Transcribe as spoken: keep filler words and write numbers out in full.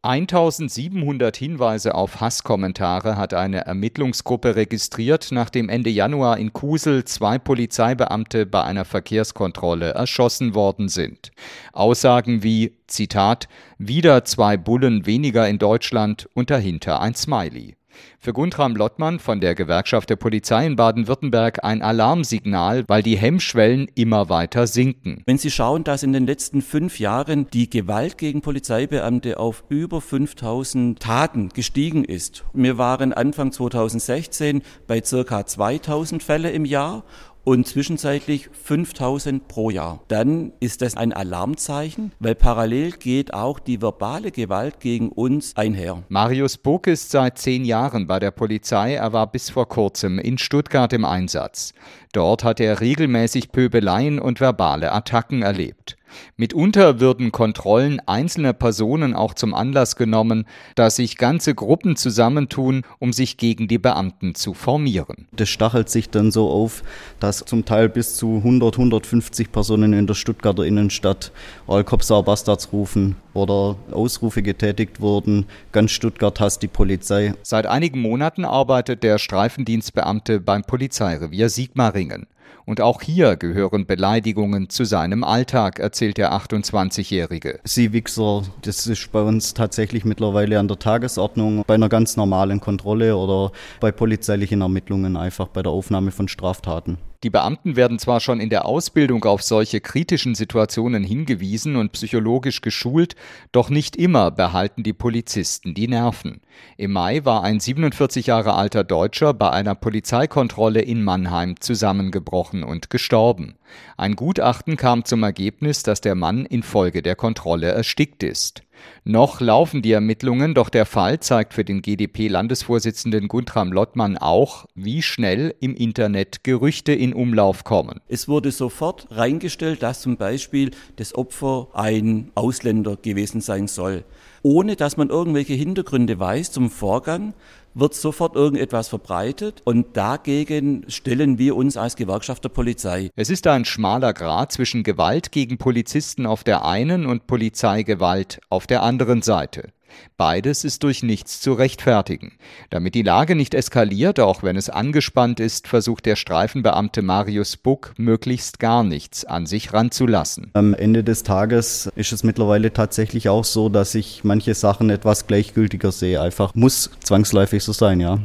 eintausendsiebenhundert Hinweise auf Hasskommentare hat eine Ermittlungsgruppe registriert, nachdem Ende Januar in Kusel zwei Polizeibeamte bei einer Verkehrskontrolle erschossen worden sind. Aussagen wie, Zitat, »Wieder zwei Bullen weniger in Deutschland« und dahinter ein Smiley. Für Guntram Lottmann von der Gewerkschaft der Polizei in Baden-Württemberg ein Alarmsignal, weil die Hemmschwellen immer weiter sinken. Wenn Sie schauen, dass in den letzten fünf Jahren die Gewalt gegen Polizeibeamte auf über fünftausend Taten gestiegen ist. Wir waren Anfang zweitausendsechzehn bei ca. zweitausend Fälle im Jahr und zwischenzeitlich fünftausend pro Jahr. Dann ist das ein Alarmzeichen, weil parallel geht auch die verbale Gewalt gegen uns einher. Marius Buck ist seit zehn Jahren bei der Polizei, er war bis vor kurzem in Stuttgart im Einsatz. Dort hat er regelmäßig Pöbeleien und verbale Attacken erlebt. Mitunter würden Kontrollen einzelner Personen auch zum Anlass genommen, dass sich ganze Gruppen zusammentun, um sich gegen die Beamten zu formieren. Das stachelt sich dann so auf, dass zum Teil bis zu hundert, hundertfünfzig Personen in der Stuttgarter Innenstadt All Cops are Bastards rufen oder Ausrufe getätigt wurden, ganz Stuttgart hasst die Polizei. Seit einigen Monaten arbeitet der Streifendienstbeamte beim Polizeirevier Sigmaringen. Und auch hier gehören Beleidigungen zu seinem Alltag, erzählt der achtundzwanzigjährige. Sie Wichser, das ist bei uns tatsächlich mittlerweile an der Tagesordnung, bei einer ganz normalen Kontrolle oder bei polizeilichen Ermittlungen, einfach bei der Aufnahme von Straftaten. Die Beamten werden zwar schon in der Ausbildung auf solche kritischen Situationen hingewiesen und psychologisch geschult, doch nicht immer behalten die Polizisten die Nerven. Im Mai war ein siebenundvierzig Jahre alter Deutscher bei einer Polizeikontrolle in Mannheim zusammengebrochen und gestorben. Ein Gutachten kam zum Ergebnis, dass der Mann infolge der Kontrolle erstickt ist. Noch laufen die Ermittlungen, doch der Fall zeigt für den G d P-Landesvorsitzenden Guntram Lottmann auch, wie schnell im Internet Gerüchte in Umlauf kommen. Es wurde sofort reingestellt, dass zum Beispiel das Opfer ein Ausländer gewesen sein soll. Ohne dass man irgendwelche Hintergründe weiß zum Vorgang, wird sofort irgendetwas verbreitet und dagegen stellen wir uns als Gewerkschaft der Polizei. Es ist ein schmaler Grat zwischen Gewalt gegen Polizisten auf der einen und Polizeigewalt auf der anderen Seite. Beides ist durch nichts zu rechtfertigen. Damit die Lage nicht eskaliert, auch wenn es angespannt ist, versucht der Streifenbeamte Marius Buck möglichst gar nichts an sich ranzulassen. Am Ende des Tages ist es mittlerweile tatsächlich auch so, dass ich manche Sachen etwas gleichgültiger sehe. Einfach muss zwangsläufig so sein, ja.